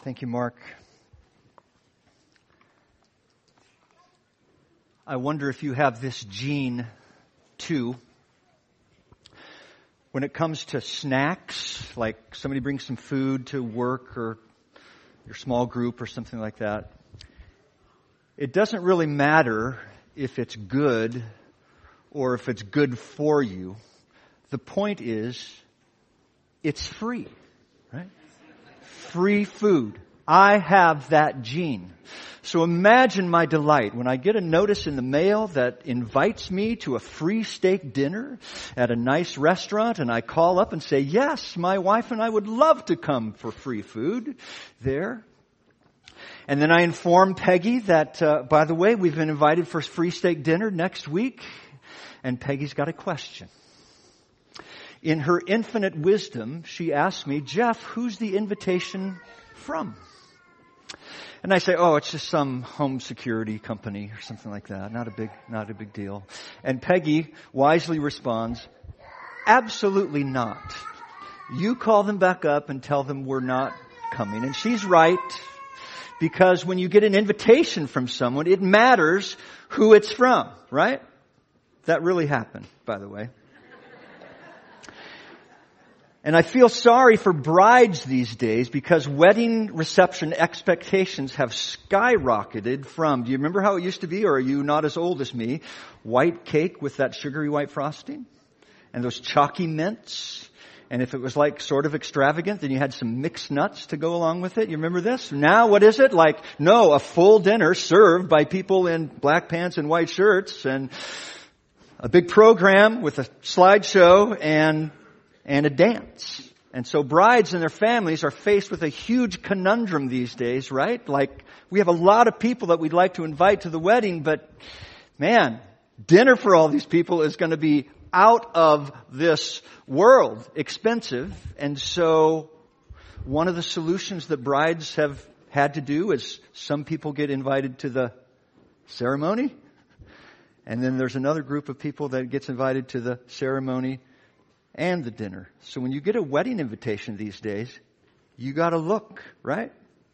Thank you, Mark. I wonder if you have this gene, too. When it comes to snacks, like somebody brings some food to work or your small group or something like that, it doesn't really matter if it's good or if it's good for you. The point is, it's free, right? Free food. I have that gene. So imagine my delight when I get a notice in the mail that invites me to a free steak dinner at a nice restaurant, and I call up and say, yes, my wife and I would love to come for free food there. And then I inform Peggy that, by the way, we've been invited for free steak dinner next week, and Peggy's got a question. In her infinite wisdom, she asks me, Jeff, who's the invitation from? And I say, oh, it's just some home security company or something like that. Not a big deal. And Peggy wisely responds, absolutely not. You call them back up and tell them we're not coming. And she's right, because when you get an invitation from someone, it matters who it's from, right? That really happened, by the way. And I feel sorry for brides these days because wedding reception expectations have skyrocketed from, do you remember how it used to be, or are you not as old as me? White cake with that sugary white frosting and those chalky mints. And if it was like sort of extravagant, then you had some mixed nuts to go along with it. You remember this? Now what is it? Like, no, a full dinner served by people in black pants and white shirts and a big program with a slideshow and a dance. And so brides and their families are faced with a huge conundrum these days, right? Like, we have a lot of people that we'd like to invite to the wedding, but man, dinner for all these people is going to be out of this world expensive. And so one of the solutions that brides have had to do is some people get invited to the ceremony, and then there's another group of people that gets invited to the ceremony and the dinner. So when you get a wedding invitation these days, you got to look, right?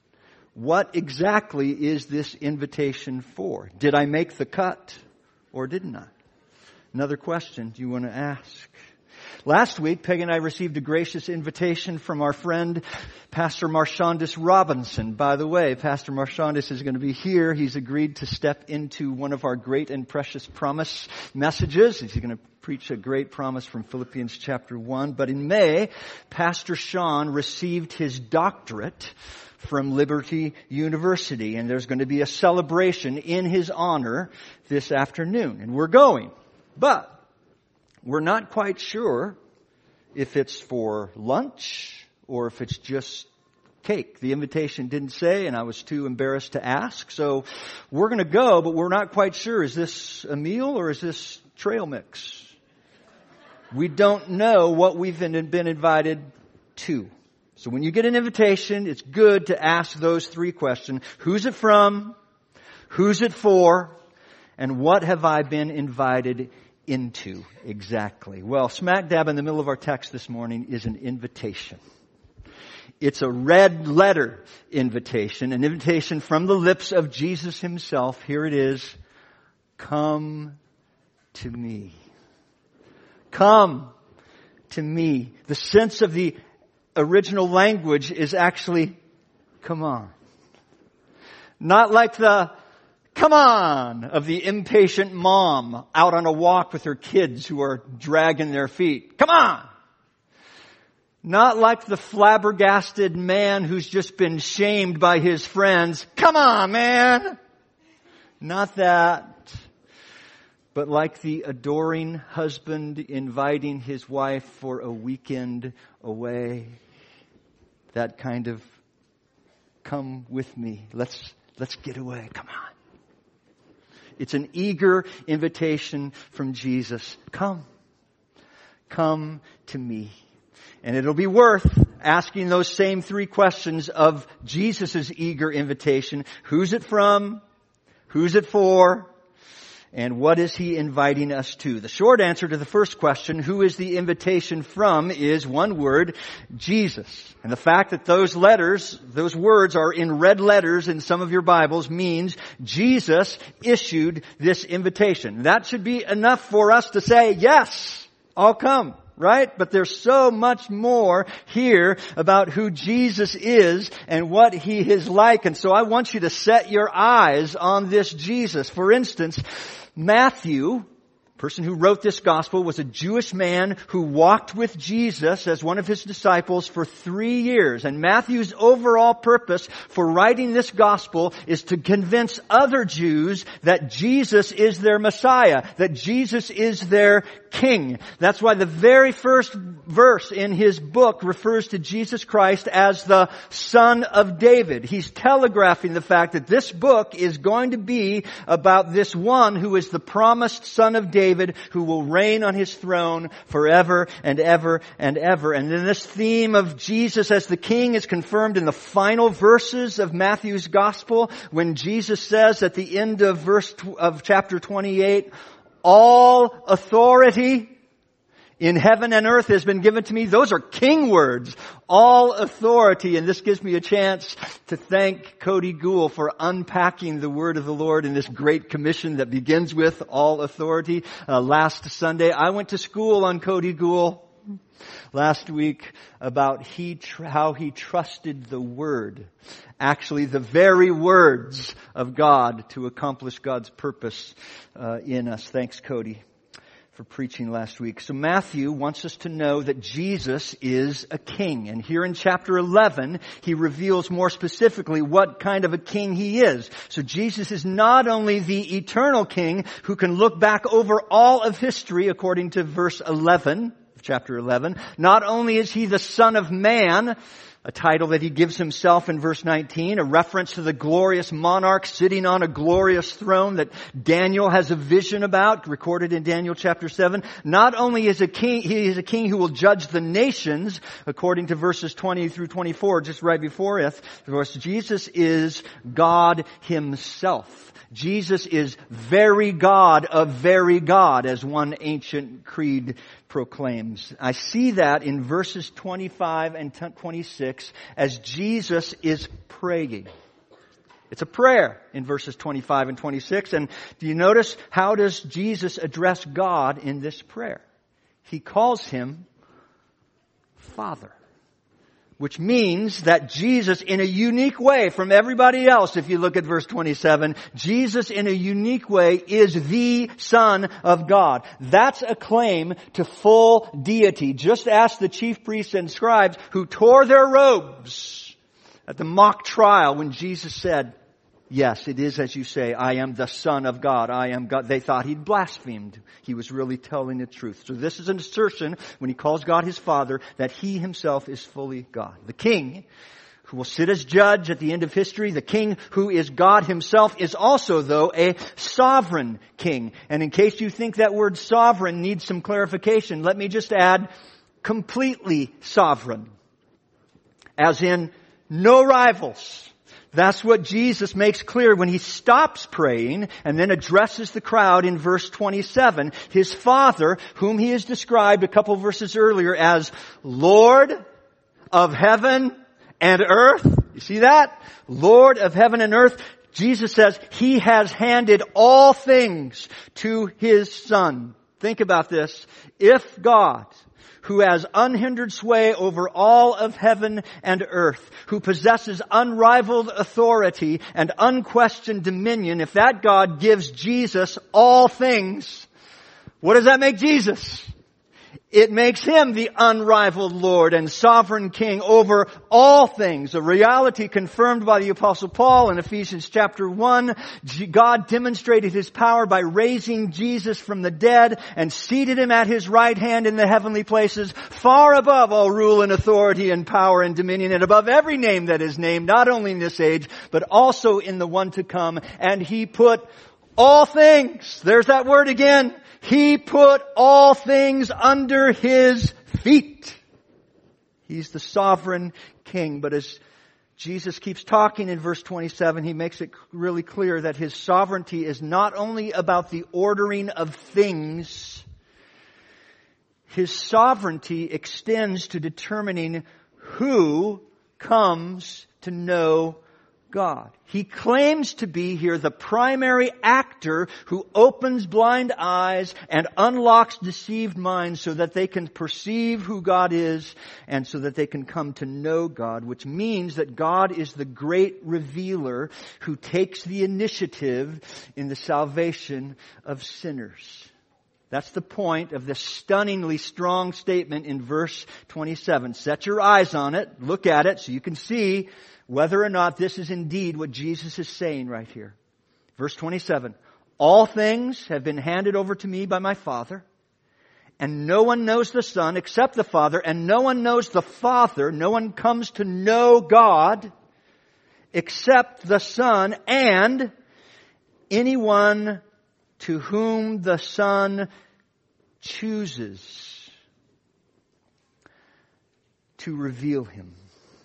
What exactly is this invitation for? Did I make the cut or didn't I? Another question you want to ask. Last week, Peg and I received a gracious invitation from our friend, Pastor Marshondis Robinson. By the way, Pastor Marshondis is going to be here. He's agreed to step into one of our great and precious promise messages. He's going to preach a great promise from Philippians chapter 1. But in May, Pastor Sean received his doctorate from Liberty University. And there's going to be a celebration in his honor this afternoon. And we're going. But we're not quite sure if it's for lunch or if it's just cake. The invitation didn't say, and I was too embarrassed to ask. So we're going to go, but we're not quite sure. Is this a meal or is this trail mix? We don't know what we've been invited to. So when you get an invitation, it's good to ask those three questions. Who's it from? Who's it for? And what have I been invited into exactly? Well, smack dab in the middle of our text this morning is an invitation. It's a red letter invitation, an invitation from the lips of Jesus himself. Here it is. Come to me. Come to me. The sense of the original language is actually, come on. Not like the come on of the impatient mom out on a walk with her kids who are dragging their feet. Come on! Not like the flabbergasted man who's just been shamed by his friends. Come on, man! Not that. But like the adoring husband inviting his wife for a weekend away. That kind of, come with me. Let's get away. Come on. It's an eager invitation from Jesus. Come. Come to me. And it'll be worth asking those same three questions of Jesus' eager invitation. Who's it from? Who's it for? And what is he inviting us to? The short answer to the first question, who is the invitation from, is one word, Jesus. And the fact that those words are in red letters in some of your Bibles means Jesus issued this invitation. That should be enough for us to say, yes, I'll come. Right? But there's so much more here about who Jesus is and what He is like. And so I want you to set your eyes on this Jesus. For instance, Matthew, the person who wrote this gospel, was a Jewish man who walked with Jesus as one of His disciples for 3 years. And Matthew's overall purpose for writing this gospel is to convince other Jews that Jesus is their Messiah, that Jesus is their King. That's why the very first verse in his book refers to Jesus Christ as the Son of David. He's telegraphing the fact that this book is going to be about this one who is the promised Son of David, who will reign on His throne forever and ever and ever. And then this theme of Jesus as the King is confirmed in the final verses of Matthew's Gospel, when Jesus says at the end of chapter 28, all authority in heaven and earth has been given to me. Those are king words. All authority. And this gives me a chance to thank Cody Gould for unpacking the word of the Lord in this great commission that begins with all authority. Last Sunday, I went to school on Cody Gould last week about how he trusted the Word. Actually, the very words of God to accomplish God's purpose in us. Thanks, Cody, for preaching last week. So Matthew wants us to know that Jesus is a king. And here in chapter 11, he reveals more specifically what kind of a king he is. So Jesus is not only the eternal king who can look back over all of history, according to verse 11 of chapter 11. Not only is he the Son of Man, a title that he gives himself in verse 19, a reference to the glorious monarch sitting on a glorious throne that Daniel has a vision about, recorded in Daniel chapter 7. Not only is he is a king who will judge the nations, according to verses 20 through 24, just right before it. Of course, Jesus is God Himself. Jesus is very God of very God, as one ancient creed proclaims. I see that in verses 25 and 26 as Jesus is praying. It's a prayer in verses 25 and 26. And do you notice, how does Jesus address God in this prayer? He calls Him Father. Which means that Jesus, in a unique way from everybody else, if you look at verse 27, Jesus in a unique way is the Son of God. That's a claim to full deity. Just ask the chief priests and scribes who tore their robes at the mock trial when Jesus said, yes, it is as you say, I am the Son of God, I am God. They thought He'd blasphemed. He was really telling the truth. So this is an assertion, when He calls God His Father, that He Himself is fully God. The King, who will sit as judge at the end of history, the King who is God Himself, is also, though, a sovereign King. And in case you think that word sovereign needs some clarification, let me just add, completely sovereign. As in, no rivals. That's what Jesus makes clear when He stops praying and then addresses the crowd in verse 27. His Father, whom He has described a couple verses earlier as Lord of heaven and earth. You see that? Lord of heaven and earth. Jesus says He has handed all things to His Son. Think about this. If God, who has unhindered sway over all of heaven and earth, who possesses unrivaled authority and unquestioned dominion, if that God gives Jesus all things, what does that make Jesus? It makes Him the unrivaled Lord and sovereign King over all things. A reality confirmed by the Apostle Paul in Ephesians chapter 1. God demonstrated His power by raising Jesus from the dead and seated Him at His right hand in the heavenly places, far above all rule and authority and power and dominion, and above every name that is named, not only in this age, but also in the one to come. And He put all things, there's that word again, He put all things under His feet. He's the sovereign King. But as Jesus keeps talking in verse 27. He makes it really clear that His sovereignty is not only about the ordering of things. His sovereignty extends to determining who comes to know God. He claims to be here the primary actor who opens blind eyes and unlocks deceived minds so that they can perceive who God is and so that they can come to know God, which means that God is the great revealer who takes the initiative in the salvation of sinners. That's the point of this stunningly strong statement in verse 27. Set your eyes on it, look at it so you can see whether or not this is indeed what Jesus is saying right here. Verse 27, all things have been handed over to me by my Father, and no one knows the Son except the Father, and no one knows the Father, no one comes to know God except the Son, and anyone to whom the Son chooses to reveal Him.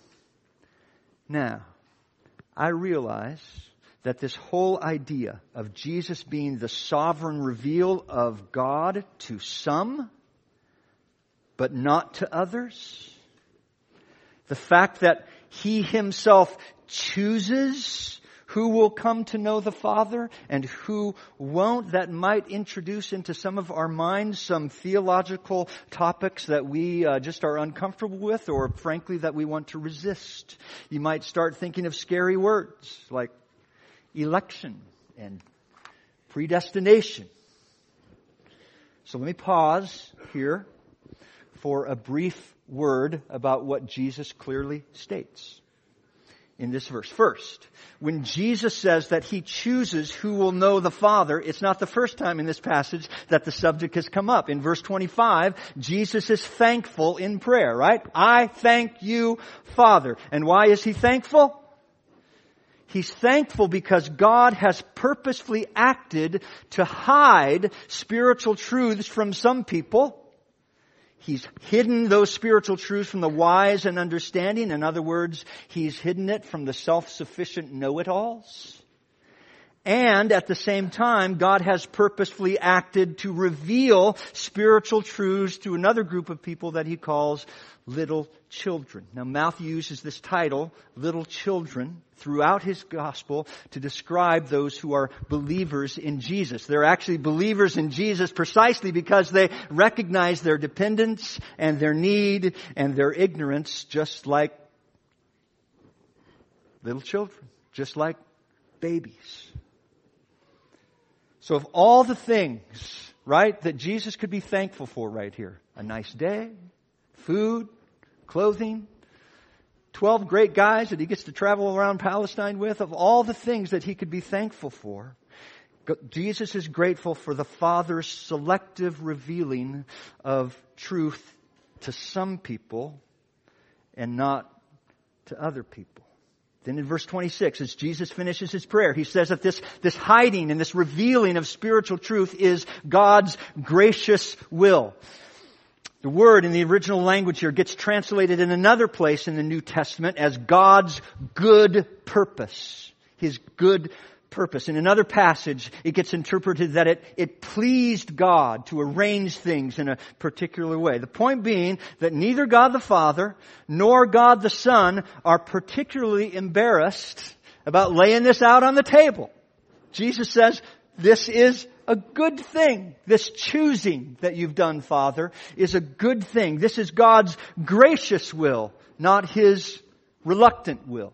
Now, I realize that this whole idea of Jesus being the sovereign reveal of God to some, but not to others, the fact that He Himself chooses who will come to know the Father and who won't, that might introduce into some of our minds some theological topics that we just are uncomfortable with, or frankly that we want to resist. You might start thinking of scary words like election and predestination. So let me pause here for a brief word about what Jesus clearly states in this verse. First, when Jesus says that He chooses who will know the Father, it's not the first time in this passage that the subject has come up. In verse 25, Jesus is thankful in prayer, right? I thank you, Father. And why is He thankful? He's thankful because God has purposefully acted to hide spiritual truths from some people. He's hidden those spiritual truths from the wise and understanding. In other words, He's hidden it from the self-sufficient know-it-alls. And at the same time, God has purposefully acted to reveal spiritual truths to another group of people that He calls little children. Now, Matthew uses this title, little children, throughout his gospel to describe those who are believers in Jesus. They're actually believers in Jesus precisely because they recognize their dependence and their need and their ignorance, just like little children, just like babies. So of all the things, right, that Jesus could be thankful for right here, a nice day, food, clothing, 12 great guys that He gets to travel around Palestine with, of all the things that He could be thankful for, Jesus is grateful for the Father's selective revealing of truth to some people and not to other people. Then in verse 26, as Jesus finishes His prayer, He says that this hiding and this revealing of spiritual truth is God's gracious will. The word in the original language here gets translated in another place in the New Testament as God's good purpose. His good purpose. In another passage, it gets interpreted that it pleased God to arrange things in a particular way. The point being that neither God the Father nor God the Son are particularly embarrassed about laying this out on the table. Jesus says, this is a good thing. This choosing that you've done, Father, is a good thing. This is God's gracious will, not His reluctant will.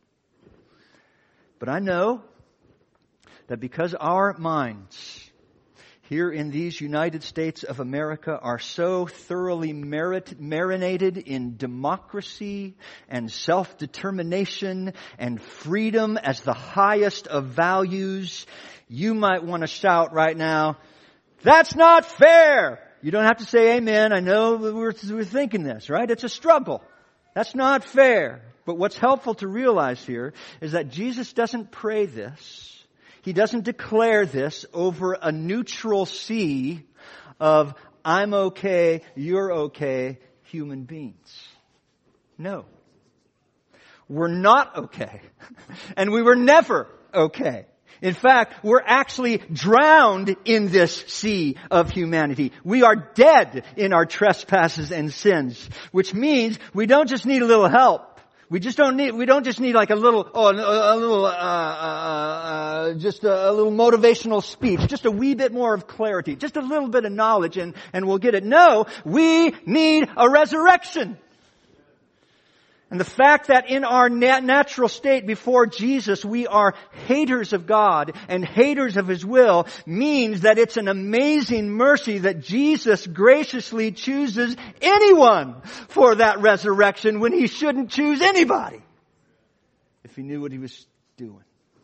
But I know that because our minds here in these United States of America are so thoroughly marinated in democracy and self-determination and freedom as the highest of values, you might want to shout right now, that's not fair! You don't have to say amen. I know we're thinking this, right? It's a struggle. That's not fair. But what's helpful to realize here is that Jesus doesn't pray this. He doesn't declare this over a neutral sea of I'm okay, you're okay, human beings. No. we're not okay. And we were never okay. In fact, we're actually drowned in this sea of humanity. We are dead in our trespasses and sins, which means we don't just need a little help. We don't just need like a little motivational speech, just a wee bit more of clarity, just a little bit of knowledge and we'll get it. No, we need a resurrection. And the fact that in our natural state before Jesus, we are haters of God and haters of His will means that it's an amazing mercy that Jesus graciously chooses anyone for that resurrection when He shouldn't choose anybody if He knew what He was doing.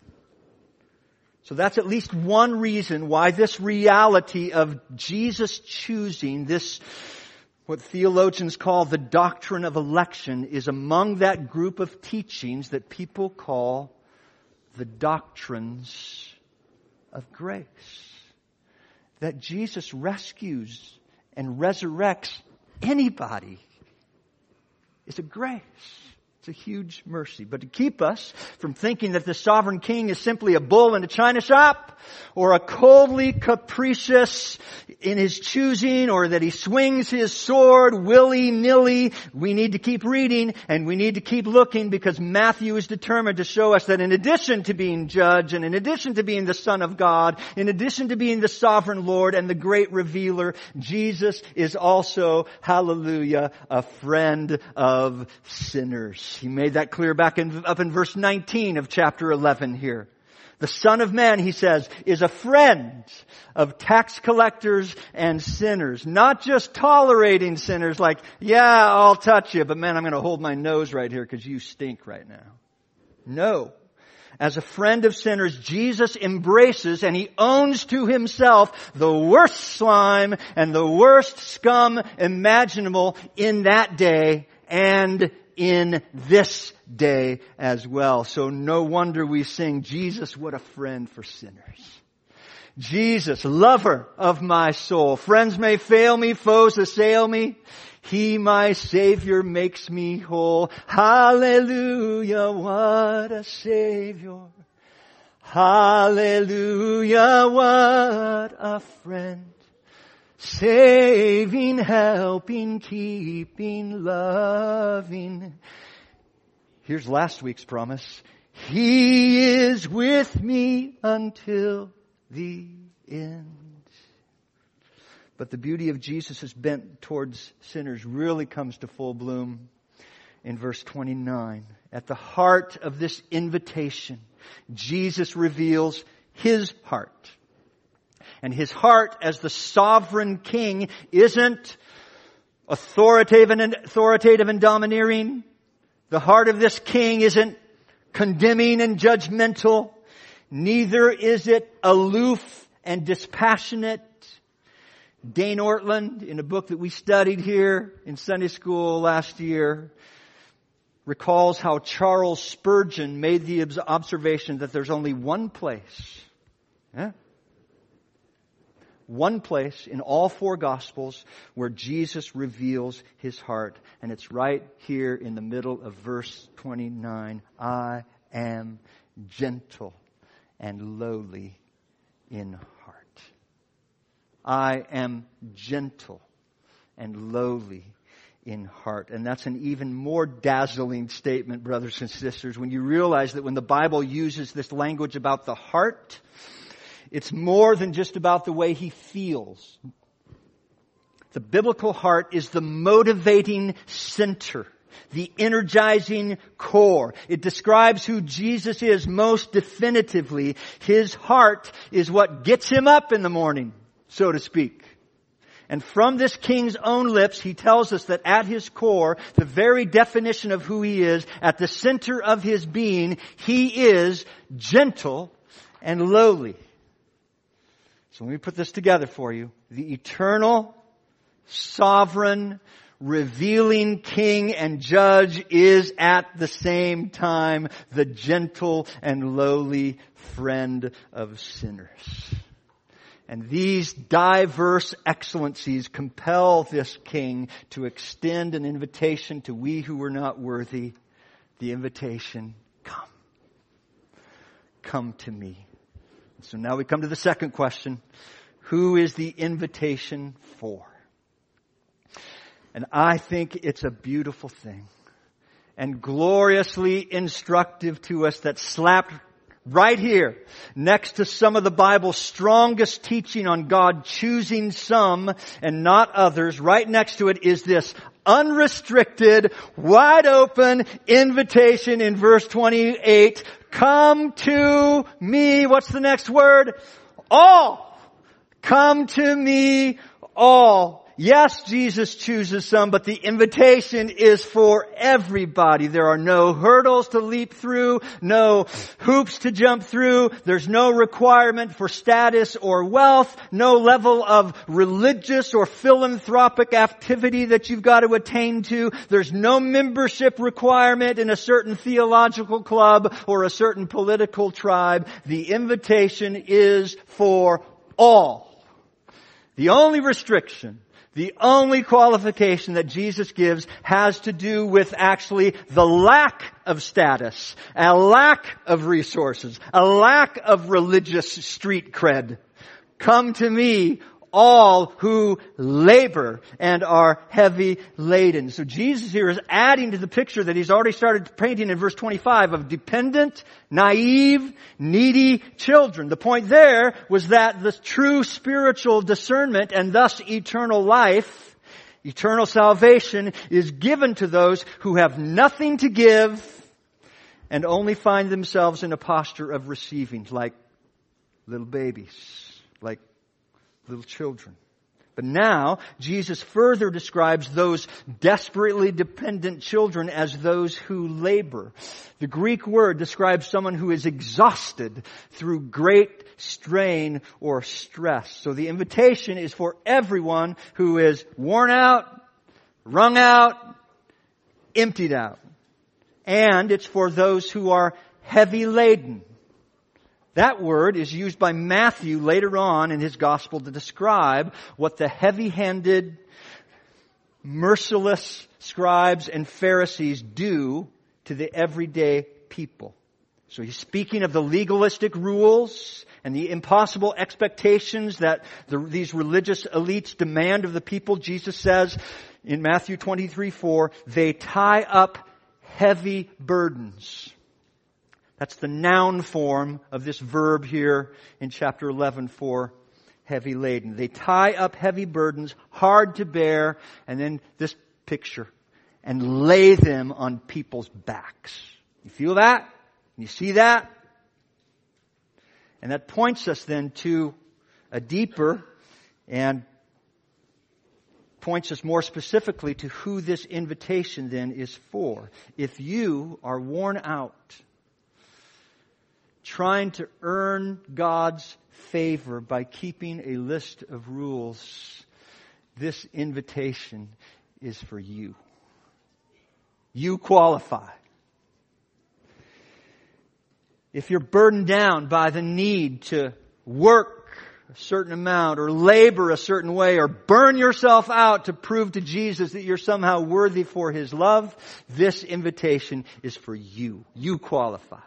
So that's at least one reason why this reality of Jesus choosing this, what theologians call the doctrine of election, is among that group of teachings that people call the doctrines of grace. That Jesus rescues and resurrects anybody is a grace. It's a huge mercy. But to keep us from thinking that the sovereign king is simply a bull in a china shop, or a coldly capricious in his choosing, or that he swings his sword willy-nilly, we need to keep reading and we need to keep looking, because Matthew is determined to show us that in addition to being judge, and in addition to being the Son of God, in addition to being the sovereign Lord and the great revealer, Jesus is also, hallelujah, a friend of sinners. He made that clear up in verse 19 of chapter 11 here. The Son of Man, he says, is a friend of tax collectors and sinners. Not just tolerating sinners like, yeah, I'll touch you, but man, I'm going to hold my nose right here because you stink right now. No. As a friend of sinners, Jesus embraces and He owns to Himself the worst slime and the worst scum imaginable in that day and in this day as well. So no wonder we sing, Jesus, what a friend for sinners. Jesus, lover of my soul. Friends may fail me, foes assail me. He, my Savior, makes me whole. Hallelujah, what a Savior. Hallelujah, what a friend. Saving, helping, keeping, loving. Here's last week's promise. He is with me until the end. But the beauty of Jesus' bent towards sinners really comes to full bloom in verse 29. At the heart of this invitation, Jesus reveals His heart. And His heart as the sovereign king isn't authoritative and domineering. The heart of this king isn't condemning and judgmental. Neither is it aloof and dispassionate. Dane Ortland, in a book that we studied here in Sunday school last year, recalls how Charles Spurgeon made the observation that there's only one place. One place in all four Gospels where Jesus reveals His heart. And it's right here in the middle of verse 29. I am gentle and lowly in heart. I am gentle and lowly in heart. And that's an even more dazzling statement, brothers and sisters, when you realize that when the Bible uses this language about the heart, it's more than just about the way he feels. The biblical heart is the motivating center, the energizing core. It describes who Jesus is most definitively. His heart is what gets Him up in the morning, so to speak. And from this king's own lips, he tells us that at his core, the very definition of who he is, at the center of his being, he is gentle and lowly. So let me put this together for you. The eternal, sovereign, revealing king and judge is at the same time the gentle and lowly friend of sinners. And these diverse excellencies compel this king to extend an invitation to we who were not worthy the invitation, come. Come to me. So now we come to the second question. Who is the invitation for? And I think it's a beautiful thing and gloriously instructive to us that slapped right here next to some of the Bible's strongest teaching on God choosing some and not others. Right next to it is this unrestricted, wide open invitation in verse 28. Come to me. What's the next word? All. Come to me, all. Yes, Jesus chooses some, but the invitation is for everybody. There are no hurdles to leap through, no hoops to jump through. There's no requirement for status or wealth, no level of religious or philanthropic activity that you've got to attain to. There's no membership requirement in a certain theological club or a certain political tribe. The invitation is for all. The only restriction, the only qualification that Jesus gives has to do with actually the lack of status, a lack of resources, a lack of religious street cred. Come to me, all who labor and are heavy laden. So Jesus here is adding to the picture that he's already started painting in verse 25 of dependent, naive, needy children. The point there was that the true spiritual discernment and thus eternal life, eternal salvation is given to those who have nothing to give and only find themselves in a posture of receiving, like little babies, like little children. But now, Jesus further describes those desperately dependent children as those who labor. The Greek word describes someone who is exhausted through great strain or stress. So the invitation is for everyone who is worn out, wrung out, emptied out. And it's for those who are heavy laden. That word is used by Matthew later on in his gospel to describe what the heavy-handed, merciless scribes and Pharisees do to the everyday people. So he's speaking of the legalistic rules and the impossible expectations that these religious elites demand of the people. Jesus says in Matthew 23:4, they tie up heavy burdens. That's the noun form of this verb here in chapter 11 for heavy laden. They tie up heavy burdens, hard to bear, and then this picture, and lay them on people's backs. You feel that? You see that? And that points us then to a deeper and points us more specifically to who this invitation then is for. If you are worn out, trying to earn God's favor by keeping a list of rules, this invitation is for you. You qualify. If you're burdened down by the need to work a certain amount or labor a certain way or burn yourself out to prove to Jesus that you're somehow worthy for His love, this invitation is for you. You qualify.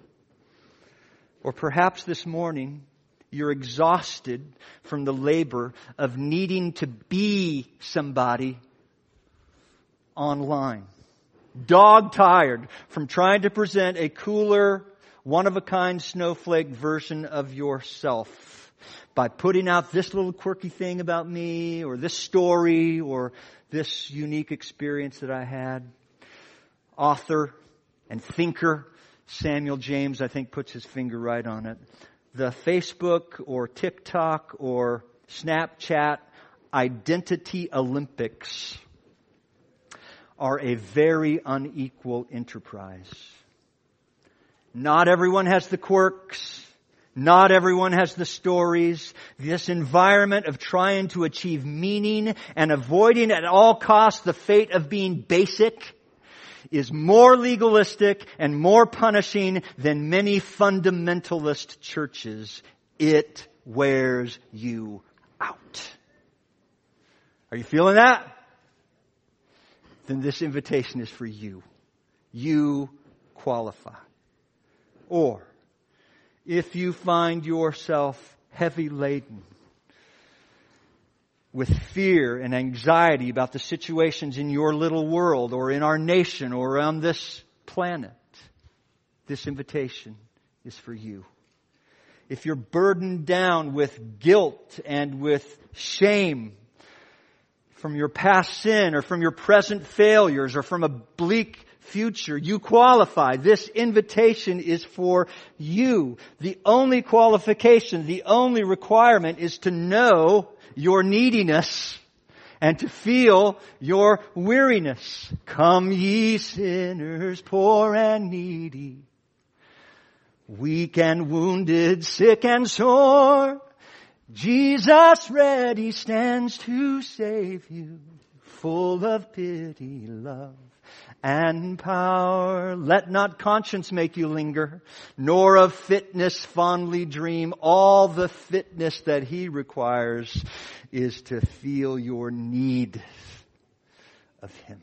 Or perhaps this morning, you're exhausted from the labor of needing to be somebody online. Dog-tired from trying to present a cooler, one-of-a-kind snowflake version of yourself by putting out this little quirky thing about me or this story or this unique experience that I had. Author and thinker Samuel James, I think, puts his finger right on it. The Facebook or TikTok or Snapchat identity Olympics are a very unequal enterprise. Not everyone has the quirks. Not everyone has the stories. This environment of trying to achieve meaning and avoiding at all costs the fate of being basic is more legalistic and more punishing than many fundamentalist churches. It wears you out. Are you feeling that? Then this invitation is for you. You qualify. Or, if you find yourself heavy laden with fear and anxiety about the situations in your little world or in our nation or on this planet, this invitation is for you. If you're burdened down with guilt and with shame from your past sin or from your present failures or from a bleak future, you qualify. This invitation is for you. The only qualification, the only requirement is to know your neediness and to feel your weariness. Come ye sinners, poor and needy, weak and wounded, sick and sore. Jesus ready stands to save you, full of pity, love, and power. Let not conscience make you linger, nor of fitness fondly dream. All the fitness that He requires is to feel your need of Him.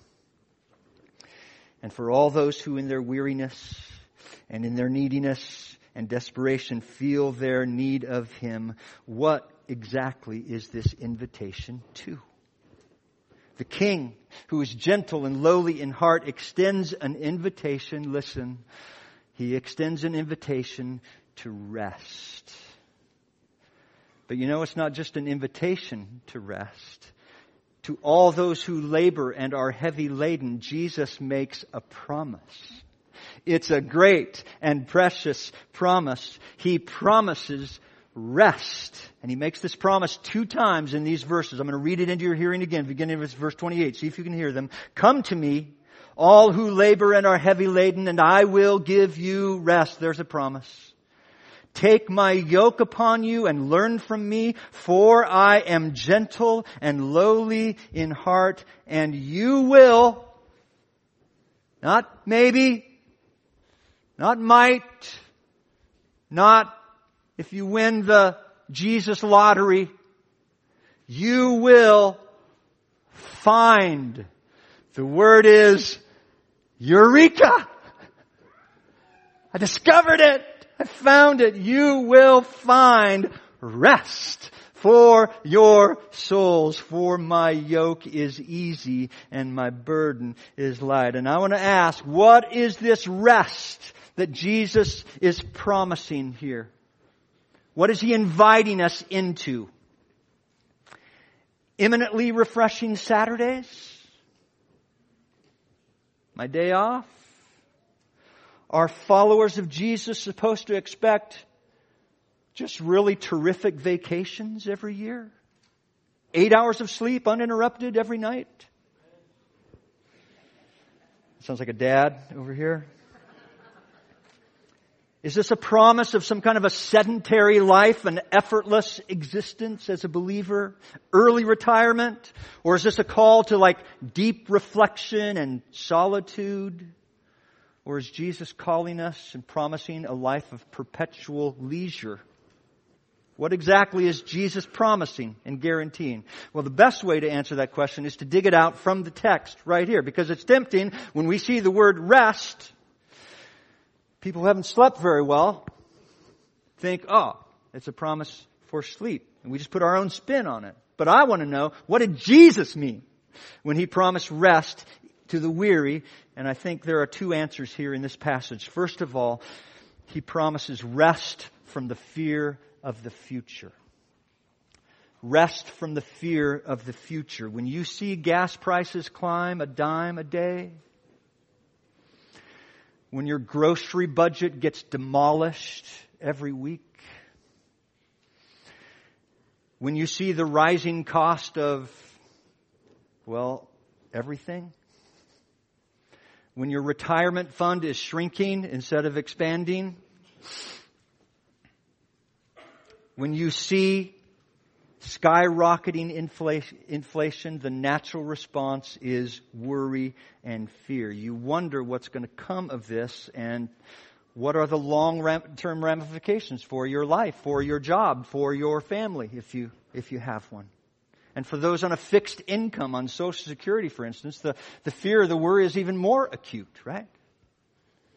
And for all those who in their weariness and in their neediness and desperation feel their need of Him, what exactly is this invitation to? The King, who is gentle and lowly in heart, extends an invitation. Listen, He extends an invitation to rest. But you know, it's not just an invitation to rest. To all those who labor and are heavy laden, Jesus makes a promise. It's a great and precious promise. He promises rest. And He makes this promise 2 times in these verses. I'm going to read it into your hearing again, beginning with verse 28. See if you can hear them. Come to me, all who labor and are heavy laden, and I will give you rest. There's a promise. Take my yoke upon you and learn from me, for I am gentle and lowly in heart, and you will, not maybe, not might, not if you win the Jesus lottery, you will find. The word is Eureka! I discovered it. I found it. You will find rest for your souls. For my yoke is easy and my burden is light. And I want to ask, what is this rest that Jesus is promising here? What is He inviting us into? Imminently refreshing Saturdays? My day off? Are followers of Jesus supposed to expect just really terrific vacations every year? 8 hours of sleep uninterrupted every night? Sounds like a dad over here. Is this a promise of some kind of a sedentary life, an effortless existence as a believer, early retirement? Or is this a call to like deep reflection and solitude? Or is Jesus calling us and promising a life of perpetual leisure? What exactly is Jesus promising and guaranteeing? Well, the best way to answer that question is to dig it out from the text right here. Because it's tempting when we see the word rest, people who haven't slept very well think, oh, it's a promise for sleep. And we just put our own spin on it. But I want to know, what did Jesus mean when He promised rest to the weary? And I think there are 2 answers here in this passage. First of all, He promises rest from the fear of the future. Rest from the fear of the future. When you see gas prices climb a dime a day, when your grocery budget gets demolished every week, when you see the rising cost of, well, everything, when your retirement fund is shrinking instead of expanding, when you see skyrocketing inflation, the natural response is worry and fear. You wonder what's going to come of this and what are the long-term ramifications for your life, for your job, for your family, if you have one. And for those on a fixed income, on Social Security, for instance, the fear, the worry is even more acute, right?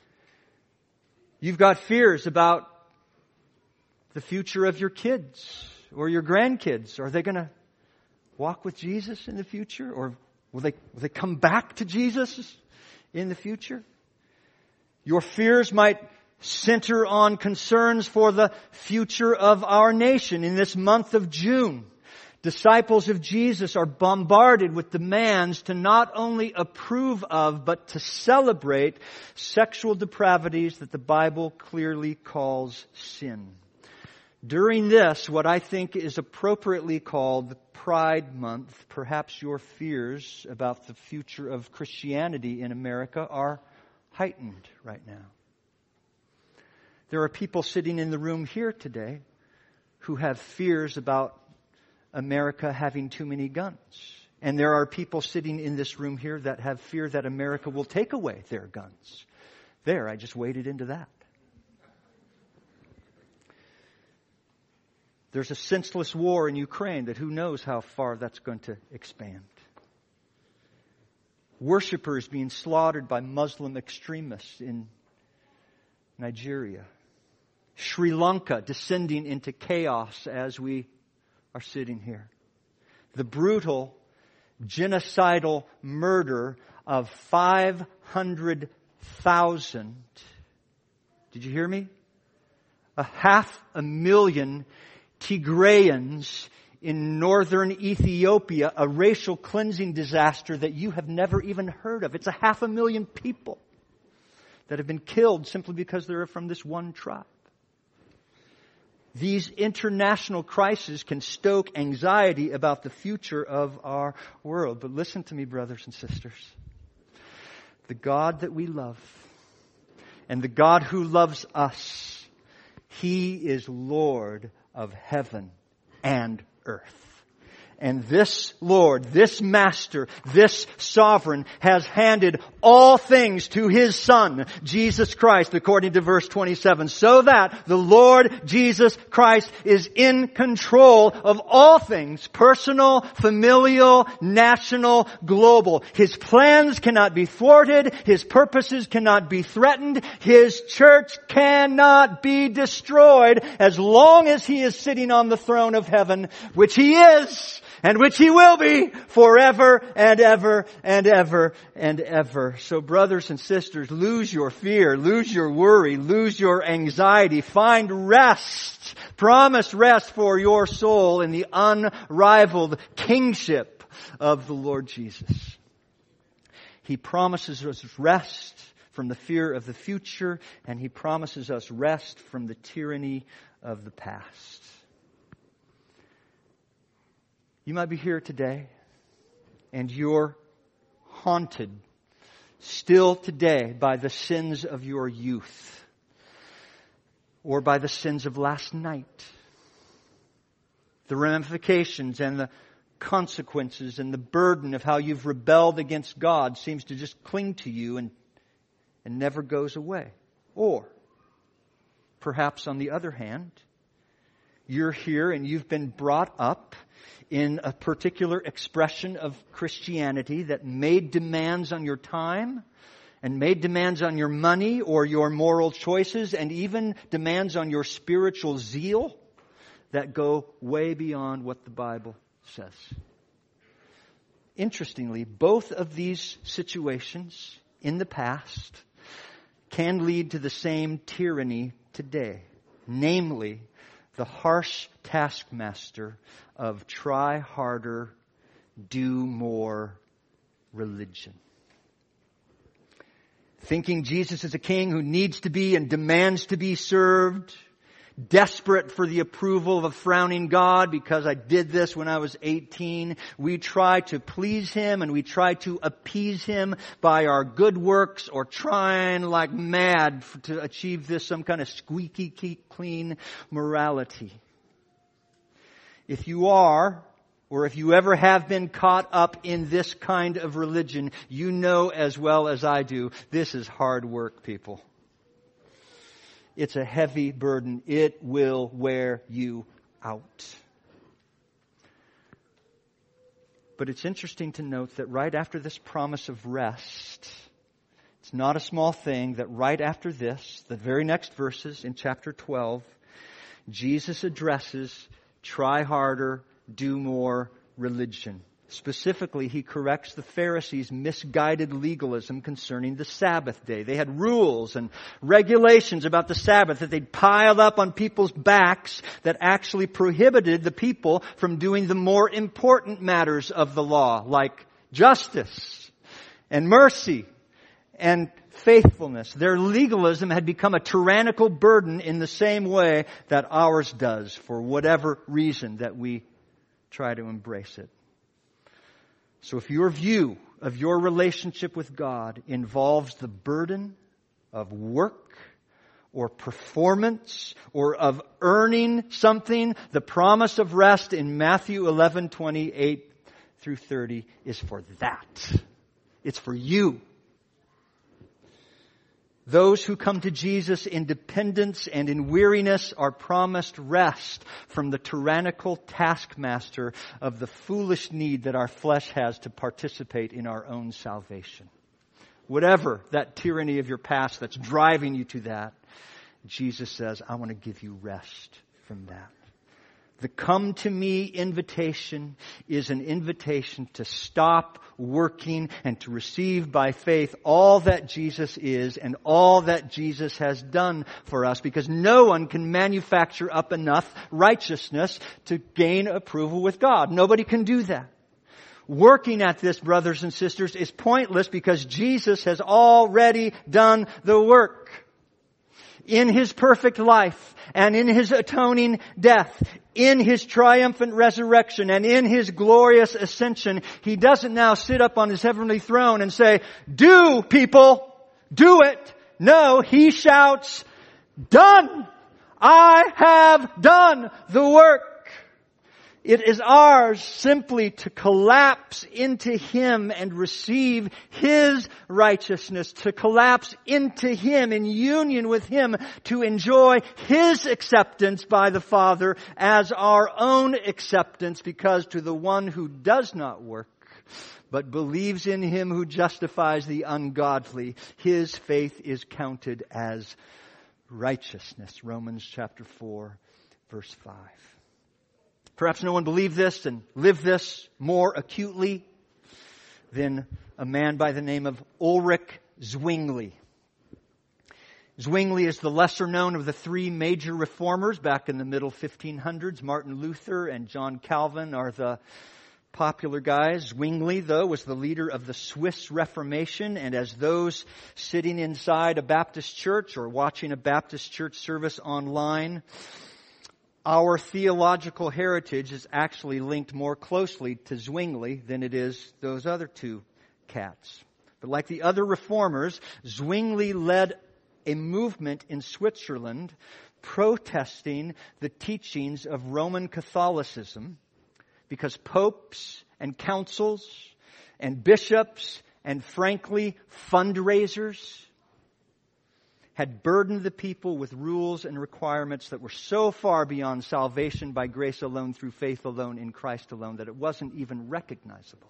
You've got fears about the future of your kids or your grandkids. Are they going to walk with Jesus in the future? Or will they come back to Jesus in the future? Your fears might center on concerns for the future of our nation. In this month of June, disciples of Jesus are bombarded with demands to not only approve of, but to celebrate sexual depravities that the Bible clearly calls sin. During this, what I think is appropriately called the Pride Month, perhaps your fears about the future of Christianity in America are heightened right now. There are people sitting in the room here today who have fears about America having too many guns. And there are people sitting in this room here that have fear that America will take away their guns. I just waded into that. There's a senseless war in Ukraine that who knows how far that's going to expand. Worshippers being slaughtered by Muslim extremists in Nigeria. Sri Lanka descending into chaos as we are sitting here. The brutal, genocidal murder of 500,000. Did you hear me? 500,000 Tigrayans in northern Ethiopia, a racial cleansing disaster that you have never even heard of. It's 500,000 people that have been killed simply because they're from this one tribe. These international crises can stoke anxiety about the future of our world. But listen to me, brothers and sisters. The God that we love and the God who loves us, He is Lord of heaven and earth. And this Lord, this Master, this Sovereign has handed all things to His Son, Jesus Christ, according to verse 27, so that the Lord Jesus Christ is in control of all things, personal, familial, national, global. His plans cannot be thwarted. His purposes cannot be threatened. His church cannot be destroyed as long as He is sitting on the throne of heaven, which He is, and which He will be forever and ever and ever and ever. So brothers and sisters, lose your fear, lose your worry, lose your anxiety. Find rest, promise rest for your soul in the unrivaled kingship of the Lord Jesus. He promises us rest from the fear of the future, and He promises us rest from the tyranny of the past. You might be here today and you're haunted still today by the sins of your youth or by the sins of last night. The ramifications and the consequences and the burden of how you've rebelled against God seems to just cling to you and never goes away. Or perhaps on the other hand, you're here and you've been brought up in a particular expression of Christianity that made demands on your time and made demands on your money or your moral choices and even demands on your spiritual zeal that go way beyond what the Bible says. Interestingly, both of these situations in the past can lead to the same tyranny today, namely the harsh taskmaster of try harder, do more religion. Thinking Jesus is a king who needs to be and demands to be served, desperate for the approval of a frowning God because I did this when I was 18. We try to please Him and we try to appease Him by our good works or trying like mad to achieve this some kind of squeaky clean morality. If you are, or if you ever have been caught up in this kind of religion, you know as well as I do, this is hard work, people. It's a heavy burden. It will wear you out. But it's interesting to note that right after this promise of rest, it It's not a small thing that right after this, the very next verses in chapter 12, Jesus addresses try harder, do more religion. Specifically, he corrects the Pharisees' misguided legalism concerning the Sabbath day. They had rules and regulations about the Sabbath that they'd piled up on people's backs that actually prohibited the people from doing the more important matters of the law, like justice and mercy and faithfulness. Their legalism had become a tyrannical burden in the same way that ours does, for whatever reason that we try to embrace it. So if your view of your relationship with God involves the burden of work or performance or of earning something, the promise of rest in Matthew 11:28 through 30 is for that. It's for you. Those who come to Jesus in dependence and in weariness are promised rest from the tyrannical taskmaster of the foolish need that our flesh has to participate in our own salvation. Whatever that tyranny of your past that's driving you to that, Jesus says, I want to give you rest from that. The come to me invitation is an invitation to stop working and to receive by faith all that Jesus is and all that Jesus has done for us, because no one can manufacture up enough righteousness to gain approval with God. Nobody can do that. Working at this, brothers and sisters, is pointless because Jesus has already done the work. In His perfect life and in His atoning death, in His triumphant resurrection and in His glorious ascension, He doesn't now sit up on His heavenly throne and say, do people, do it. No, He shouts, done. I have done the work. It is ours simply to collapse into Him and receive His righteousness, to collapse into Him in union with Him, to enjoy His acceptance by the Father as our own acceptance, because to the one who does not work, but believes in Him who justifies the ungodly, his faith is counted as righteousness. Romans chapter 4, verse 5. Perhaps no one believed this and lived this more acutely than a man by the name of Ulrich Zwingli. Zwingli is the lesser known of the three major reformers back in the middle 1500s. Martin Luther and John Calvin are the popular guys. Zwingli, though, was the leader of the Swiss Reformation, and as those sitting inside a Baptist church or watching a Baptist church service online, our theological heritage is actually linked more closely to Zwingli than it is those other two cats. But like the other reformers, Zwingli led a movement in Switzerland protesting the teachings of Roman Catholicism, because popes and councils and bishops and, frankly, fundraisers had burdened the people with rules and requirements that were so far beyond salvation by grace alone, through faith alone, in Christ alone, that it wasn't even recognizable.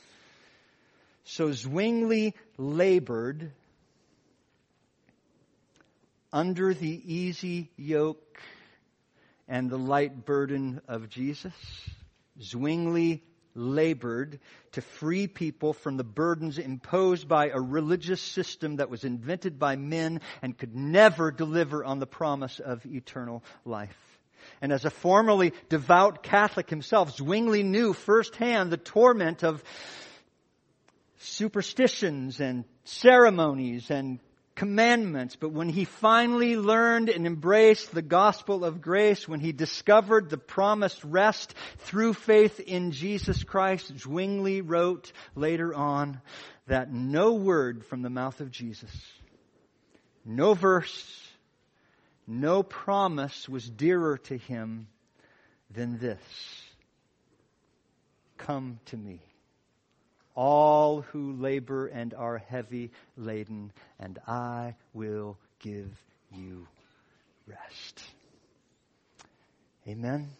So Zwingli labored under the easy yoke and the light burden of Jesus. Zwingli labored to free people from the burdens imposed by a religious system that was invented by men and could never deliver on the promise of eternal life. And as a formerly devout Catholic himself, Zwingli knew firsthand the torment of superstitions and ceremonies and commandments. But when he finally learned and embraced the gospel of grace, when he discovered the promised rest through faith in Jesus Christ, Zwingli wrote later on that no word from the mouth of Jesus, no verse, no promise was dearer to him than this: come to me, all who labor and are heavy laden, and I will give you rest. Amen.